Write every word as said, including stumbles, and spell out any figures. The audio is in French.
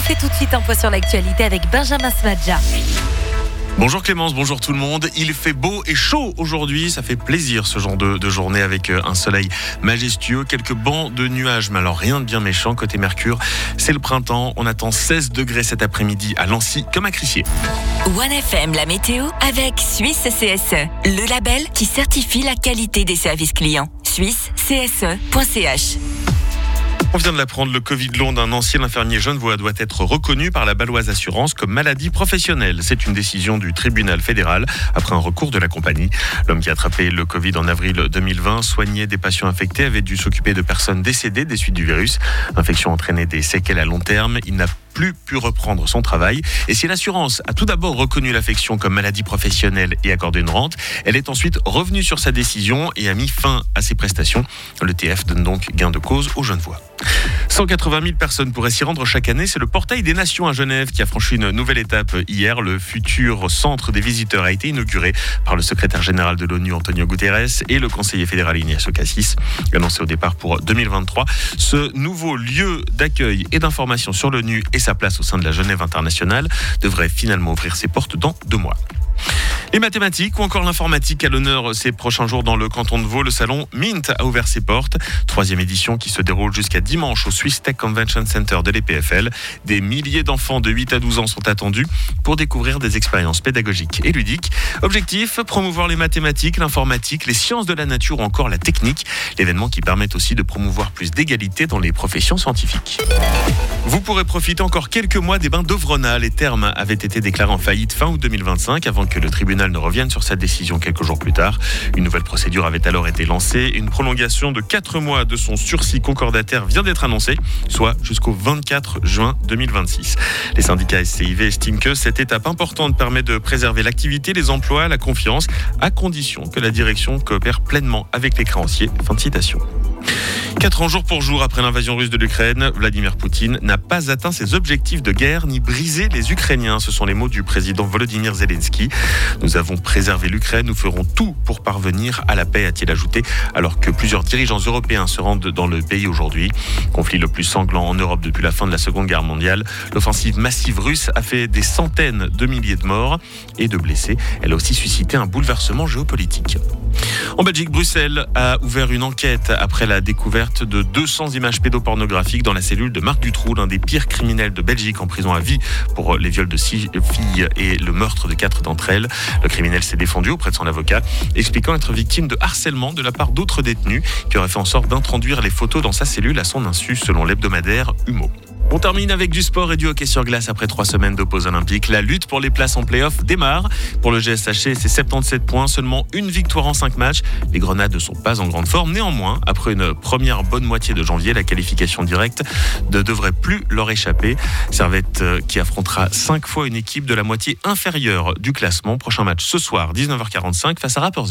fait tout de suite un point sur l'actualité avec Benjamin Smadja. Bonjour Clémence, bonjour tout le monde. Il fait beau et chaud aujourd'hui, ça fait plaisir ce genre de, de journée avec un soleil majestueux, quelques bancs de nuages, mais alors rien de bien méchant. Côté Mercure, c'est le printemps, on attend seize degrés cet après-midi à Lancy comme à Crissier. One F M, la météo avec Suisse C S E, le label qui certifie la qualité des services clients. Suisse C S E point C H. On vient de l'apprendre, le Covid long d'un ancien infirmier genevois doit être reconnu par la Baloise Assurance comme maladie professionnelle. C'est une décision du tribunal fédéral après un recours de la compagnie. L'homme qui a attrapé le Covid en avril deux mille vingt, soignait des patients infectés, avait dû s'occuper de personnes décédées des suites du virus. L'infection entraînait des séquelles à long terme. Il n'a plus pu reprendre son travail. Et si l'assurance a tout d'abord reconnu l'affection comme maladie professionnelle et accordé une rente, elle est ensuite revenue sur sa décision et a mis fin à ses prestations. Le T F donne donc gain de cause aux Genevois. cent quatre-vingt mille personnes pourraient s'y rendre chaque année. C'est le Portail des Nations à Genève qui a franchi une nouvelle étape hier. Le futur centre des visiteurs a été inauguré par le secrétaire général de l'ONU, Antonio Guterres, et le conseiller fédéral Ignacio Cassis. Annoncé au départ pour deux mille vingt-trois, ce nouveau lieu d'accueil et d'information sur l'ONU et sa place au sein de la Genève internationale devrait finalement ouvrir ses portes dans deux mois. Les mathématiques ou encore l'informatique à l'honneur ces prochains jours dans le canton de Vaud. Le salon Mint a ouvert ses portes. Troisième édition qui se déroule jusqu'à dimanche au Swiss Tech Convention Center de l'E P F L. Des milliers d'enfants de huit à douze ans sont attendus pour découvrir des expériences pédagogiques et ludiques. Objectif, promouvoir les mathématiques, l'informatique, les sciences de la nature ou encore la technique. L'événement qui permet aussi de promouvoir plus d'égalité dans les professions scientifiques. Vous pourrez profiter encore quelques mois des bains d'Ovrona. Les termes avaient été déclarés en faillite fin août deux mille vingt-cinq avant que le tribunal ne revienne sur sa décision quelques jours plus tard. Une nouvelle procédure avait alors été lancée. Une prolongation de quatre mois de son sursis concordataire vient d'être annoncée, soit jusqu'au vingt-quatre juin deux mille vingt-six. Les syndicats S C I V estiment que cette étape importante permet de préserver l'activité, les emplois, la confiance, à condition que la direction coopère pleinement avec les créanciers. Fin de citation. Quatre ans jour pour jour après l'invasion russe de l'Ukraine, Vladimir Poutine n'a pas atteint ses objectifs de guerre ni brisé les Ukrainiens. Ce sont les mots du président Volodymyr Zelensky. Nous avons préservé l'Ukraine, nous ferons tout pour parvenir à la paix, a-t-il ajouté, alors que plusieurs dirigeants européens se rendent dans le pays aujourd'hui. Conflit le plus sanglant en Europe depuis la fin de la Seconde Guerre mondiale. L'offensive massive russe a fait des centaines de milliers de morts et de blessés. Elle a aussi suscité un bouleversement géopolitique. En Belgique, Bruxelles a ouvert une enquête après la découverte de deux cents images pédopornographiques dans la cellule de Marc Dutroux, l'un des pires criminels de Belgique en prison à vie pour les viols de six filles et le meurtre de quatre d'entre elles. Le criminel s'est défendu auprès de son avocat, expliquant être victime de harcèlement de la part d'autres détenus qui auraient fait en sorte d'introduire les photos dans sa cellule à son insu, selon l'hebdomadaire Humo. On termine avec du sport et du hockey sur glace après trois semaines de pause olympique. La lutte pour les places en play-off démarre. Pour le G S H C, c'est soixante-dix-sept points, seulement une victoire en cinq matchs. Les Grenades ne sont pas en grande forme. Néanmoins, après une première bonne moitié de janvier, la qualification directe ne devrait plus leur échapper. Servette qui affrontera cinq fois une équipe de la moitié inférieure du classement. Prochain match ce soir, dix-neuf heures quarante-cinq, face à Rapperswil.